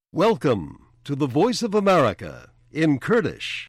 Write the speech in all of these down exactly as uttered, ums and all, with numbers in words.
Welcome to the Voice of America in Kurdish.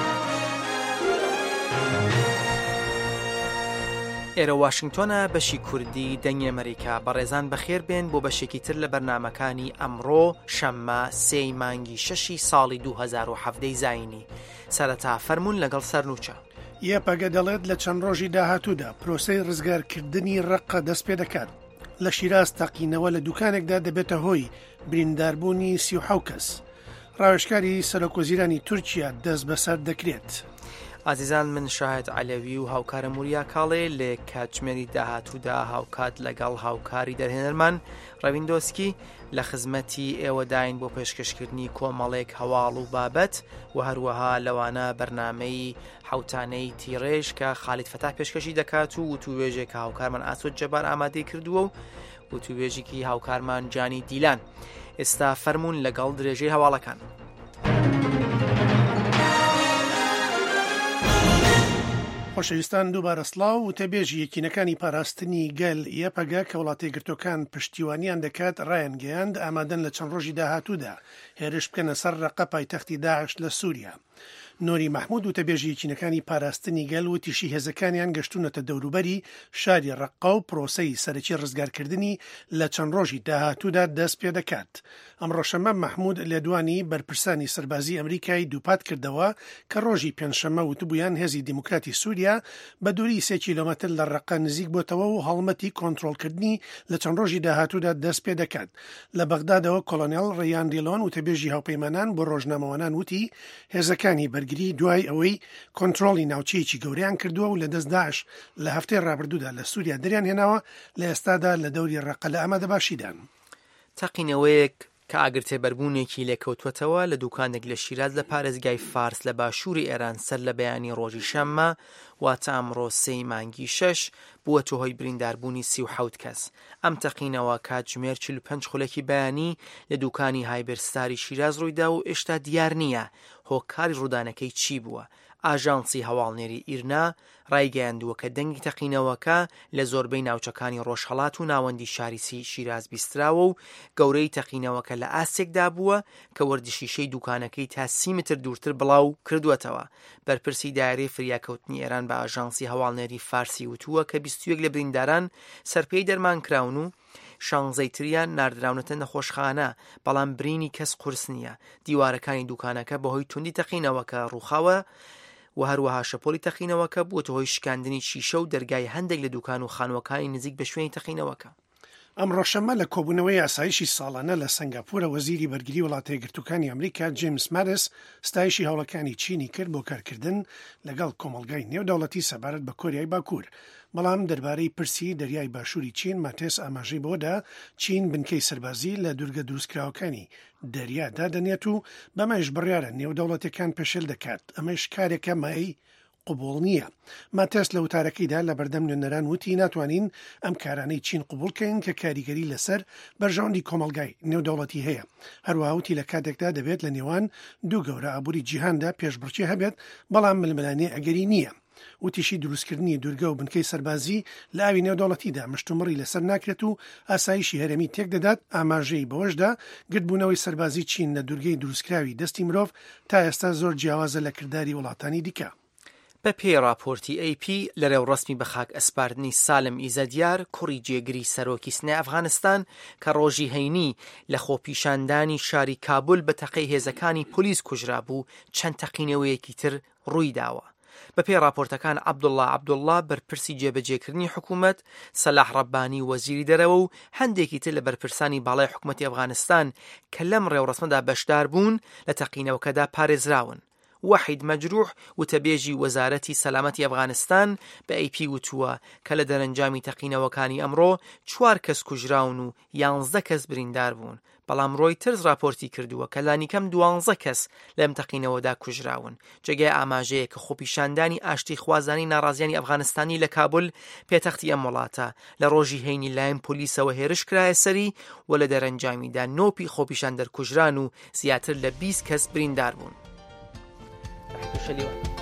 ئێرە واشنگتۆنە بەشی کوردی دەنگی ئەمریکا بەڕێزان بەخێر بێن بۆ بەشێکی تر لە بەرنامەکانی ئەمڕۆ شەممە سێی مانگی شەشی ساڵی دوو هەزار و هەڤدەی زاینی. سەرەتا فەرموون لەگەڵ سەرنووچە. یەپەگە دەڵێت لە چەند ڕۆژی داهاتوودا پرۆسەی ڕزگارکردنی ڕقە دەست پێ دەکات. لە شیراز تەقینەوە لە دوکانێکدا دەبێتە هۆی برینداربوونی سی و حەوت کەس. ڕاوێژکاری سەرۆکوەزیرانی تورکیا دەست بەسەر دەکرێت. ئازیزان، من شاهد عەلەوی و هاوکارم وریا کاڵێ لێ کاتژمێری داهاتوودا هاوکات لەگەڵ هاوکاری دەرهێنەرمان ڕەویندۆسکی لە خزمەتی ئێوەداین بۆ پێشکەشکردنی کۆمەڵێک هەواڵ و بابەت و هەروەها لەوانە بەرنامەی حوتانەی تیڕێژ کە خالید فەتاح پێشکەشی دەکات و وتووێژێک کە هاوکارمان ئاسۆد جەبار ئامادەی کردووە و وتووێژێکی هاوکارمان جانی دیلان. ئێستا فەرموون لەگەڵ درێژەی هەواڵەکان. خۆشەویستان، دووبارە سڵاو و تەبێژی یەکینەکانی پاراستنی گەل یەپەگە کە وڵاتی گرتوەکان پشتیوانیان دەکات ڕایەنگەیاند ئامادەن لە چەند ڕۆژی داهاتوودا هێرش بکەنە سەر ڕەقە پایتەختی داعش لە سووریا. نۆری مەحموود و تەبێژی یەکینەکانی پاراستنی گەل و تیشی هێزەکانیان گەشتونەتە دەوروبەری شاری ڕەقە و پرۆسەی سەرەکی ڕزگارکردنی لە چەند ڕۆژی داهاتوودا دەست پێ دەکات. ئەمڕۆ شەمە مەحموود لێدوانی بەرپرسانی سەربازی ئەمریکای دووپات کردەوە کە ڕۆژی پێنجشەمە وتبوویان هێزی دیموکراتی سووریا بە دووری سێ کیلۆمەتر لە ڕەقە نزیک بۆتەوە و هەڵمەتی کۆنتڕۆڵکردنی لە چەند ڕۆژی داهاتوودا دەست پێ دەکات. لە بەغدادەوە کۆلۆنێل ڕەیان دیلۆن و تەبێژی هاوپەیمانان بۆ ڕۆژنامەوانان وتی هێزەکانی بەرگری دوای ئەوەی کۆنتڕۆڵی ناوچەیەکی گەوریان کردووە و لە دەست داعش لە هەفتەی ڕابردوودا لە سووریا دەریان هێناوە لە ئێستادا لە دەوری ڕەقە لە ئامادەباشیدان. تەقینەوەیەک کە ئاگرتێبەربوونێکی لێکەوتوەتەوە لە دوکانێک لە شیراز لە پارێزگای فارس لە باشووری ئێران سەر لە بەیانی ڕۆژی شەممە واتە ئەمڕۆ سێی مانگی شەش بووەتە هۆی برینداربوونی سی و حەوت کەس. ئەم تەقینەوە کاتژمێر چل و پێنج خولەکی بەیانی لە دوکانی هایبەرستاری شیراز ڕوویدا و ئێشتا دیار نییە هۆکاری ڕوودانەکەی چی بووە. ئاژانسی هەواڵنێری ئیرنا ڕایگەیاندووە کە دەنگی تەقینەوەکە لە زۆربەی ناوچەکانی ڕۆژهەڵات و ناوەندی شاریسی شیراز بیستراوە و گەورەی تەقینەوەکە لە ئاسێکدا بووە کە وەردشیشەی دوکانەکەی تا سی متر دوورتر بڵاو کردووەتەوە. بەرپرسی دایرەی فریاکەوتنی ئێران بە ئاژانسی هەواڵنێری فارسی وتووە کە بیست و یەک لە برینداران سەرپێی دەرمان کراون و شانزەی تریان ناردراونەتە نەخۆشخانە، بەڵام برینی کەس قورس نییە. دیوارەکانی دوکانەکە بەهۆی توندی تەقینەوەکە ڕووخاوە و هەروەها شەپۆلی تەقینەوەکە بووەتە هۆی شکاندنی شیشە و دەرگای هەندێک لە دوکان و خانوەکانی نزیک بە شوێنی تەقینەوەکە. ئەمڕۆ شەمە لە کۆبوونەوەی یاسایشی ساڵانە لە سنگاپورە وەزیری بەرگری وڵاتە یەکگرتووەکانی ئەمریکا جیمس مارس ستایشی هەوڵەکانی چینی کرد بۆ کارکردن لەگەڵ کۆمەڵگای نێودەوڵەتی سەبارەت بە کۆریای باکوور. بەڵام دەربارەی پرسی دەریای باشووری چین ماتێس ئاماژەی بۆدا چین بنکەی سەربازی لە دوورگە دروستکراوەکانی دەریادا دەنێت و بەمەش بڕیارە نێودەوڵەتەکان پێشێل دەکات. ئەمەش کارێکە مای قبول نییە. ماتێس لە وتارەکەیدا لە بەردەم نوێنەران وتی ناتوانین ئەم کارانەی چین قبولکەین کە کاریگەری لەسەر بەرژەوەندی کۆمەلگای نێودەوڵەتی هەیە. هەروەها وتی لە کاتێکدا دەبێت لە نێوان دوو گەورە ئابووری جیهاندا پێشبڕکێ هەبێت، بەڵام ململانێ ئەگەری نییە. وتیشی دروستکردنی دوورگە و بنکەی سەربازی لە ئاوی نێودەوڵەتیدا مشتومڕی لەسەر ناکرێت و ئاسایشی هەرێمی تێک دەدات. ئاماژەی بەوەشدا گرتبوونەوەی سەربازی چین لە دوورگەی دروستکراوی دەستی مرۆڤ تا ئێستا زۆر جیاوازە لە کردداری وڵاتانی دیکە. بە پێی راپۆرتی ئەی پی لە رێوڕسمی بە خاک ئەسپاردنی سالم ئیزەدیار کوڕی جێگری سەرۆکی سنەی ئەفغانستان کە ڕۆژی هەینی لە خۆپیشاندانی شاری کابل بە تەقەی هێزەکانی پۆلیس کوژرا بوو، چەند تەقینەوەیەکی تر ڕووی داوە. بە پێی راپۆرتەکان عەبدوڵڵا عەبدوڵڵا بەرپرسی جێبەجێکردنی حکوومەت، سەلاح ڕەبانی وەزیری دەرەوە و هەندێکی تر لە بەرپرسانی باڵای حکوومەتی ئەفغانستان کە لەم ڕێوڕسمەدا بەشدار بوون لە تەقینەوەکەدا پارێزراون. وحید مەجروح وتەبێژی وەزارەتی سەلامەتی ئەفغانستان بە ئەی پی وتووە کە لە دەرەنجامی تەقینەوەکانی ئەمڕۆ چوار کەس کوژراون و یانزدە کەس بریندار بوون، بەڵام ڕۆیترز راپۆرتی کردووە کە لانیکەم دوانزە کەس لەم تەقینەوەدا کوژراون. جێگای ئاماژەیە کە خۆپیشاندانی ئاشتی خوازانی ناڕازیانی ئەفغانستانی لە کابل پێتەختی ئەم وڵاتە لە ڕۆژی هەینی لایەن پۆلیسەوە هێرش کرایە سەری و لە دەرەنجامیدا نۆپی خۆپیشاندەر کوژران و زیاتر لە بیست کەس بریندار بوون. شليوان